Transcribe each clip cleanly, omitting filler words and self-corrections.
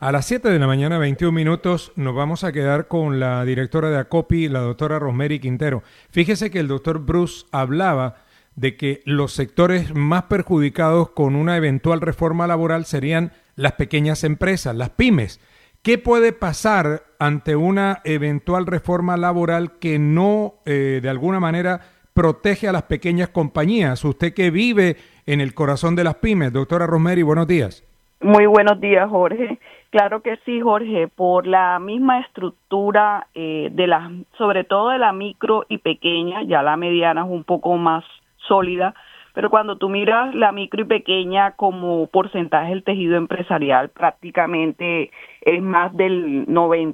A las 7 de la mañana, 21 minutos, nos vamos a quedar con la directora de ACOPI, la doctora Rosemary Quintero. Fíjese que el doctor Bruce hablaba de que los sectores más perjudicados con una eventual reforma laboral serían las pequeñas empresas, las pymes. ¿Qué puede pasar ante una eventual reforma laboral que no, de alguna manera, protege a las pequeñas compañías? Usted que vive en el corazón de las pymes. Doctora Rosemary, buenos días. Muy buenos días, Jorge. Claro que sí, Jorge, por la misma estructura sobre todo de la micro y pequeña, ya la mediana es un poco más sólida, pero cuando tú miras la micro y pequeña como porcentaje del tejido empresarial, prácticamente es más del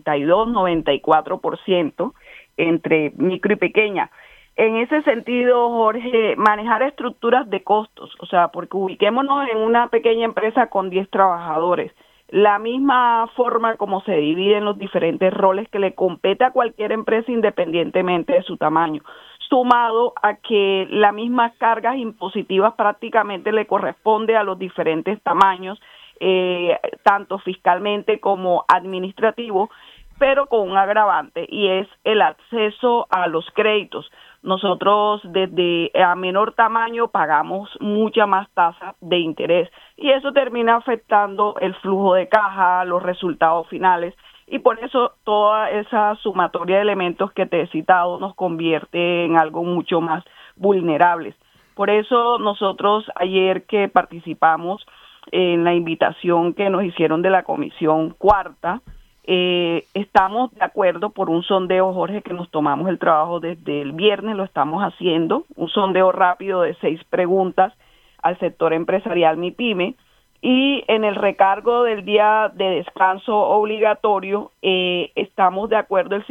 92-94% entre micro y pequeña. En ese sentido, Jorge, manejar estructuras de costos, o sea, porque ubiquémonos en una pequeña empresa con 10 trabajadores, la misma forma como se dividen los diferentes roles que le compete a cualquier empresa independientemente de su tamaño, sumado a que las mismas cargas impositivas prácticamente le corresponde a los diferentes tamaños, tanto fiscalmente como administrativo, pero con un agravante y es el acceso a los créditos. Nosotros desde a menor tamaño pagamos mucha más tasa de interés y eso termina afectando el flujo de caja, los resultados finales y por eso toda esa sumatoria de elementos que te he citado nos convierte en algo mucho más vulnerables. Por eso nosotros ayer que participamos en la invitación que nos hicieron de la Comisión Cuarta, estamos de acuerdo por un sondeo, Jorge, que nos tomamos el trabajo desde el viernes, lo estamos haciendo, un sondeo rápido de 6 preguntas al sector empresarial MIPYME, y en el recargo del día de descanso obligatorio estamos de acuerdo el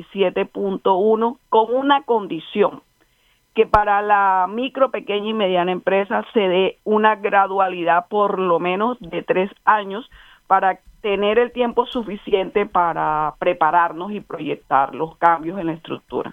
57.1 con una condición, que para la micro, pequeña y mediana empresa se dé una gradualidad por lo menos de 3 años para tener el tiempo suficiente para prepararnos y proyectar los cambios en la estructura.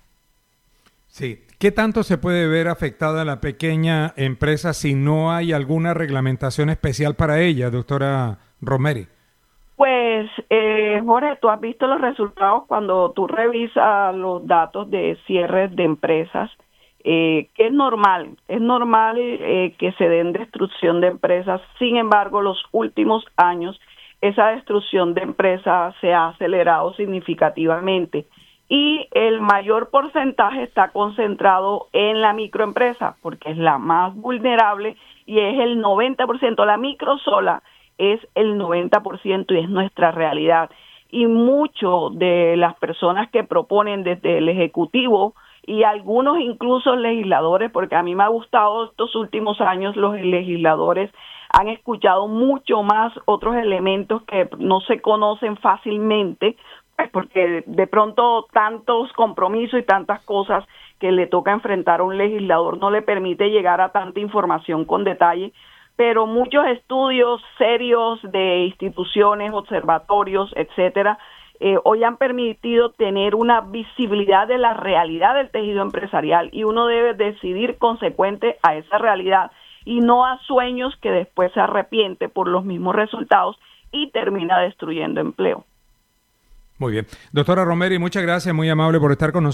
Sí. ¿Qué tanto se puede ver afectada la pequeña empresa si no hay alguna reglamentación especial para ella, doctora Rosemary? Pues, Jorge, tú has visto los resultados cuando tú revisas los datos de cierres de empresas, que es normal que se den destrucción de empresas. Sin embargo, los últimos años esa destrucción de empresas se ha acelerado significativamente y el mayor porcentaje está concentrado en la microempresa porque es la más vulnerable y es el 90%. La micro sola es el 90% y es nuestra realidad. Y mucho de las personas que proponen desde el Ejecutivo y algunos incluso legisladores, porque a mí me ha gustado estos últimos años los legisladores han escuchado mucho más otros elementos que no se conocen fácilmente, pues porque de pronto tantos compromisos y tantas cosas que le toca enfrentar a un legislador no le permite llegar a tanta información con detalle, pero muchos estudios serios de instituciones, observatorios, etcétera, hoy han permitido tener una visibilidad de la realidad del tejido empresarial y uno debe decidir consecuente a esa realidad y no a sueños que después se arrepiente por los mismos resultados y termina destruyendo empleo. Muy bien. Doctora Rosemary, muchas gracias, muy amable por estar con nosotros.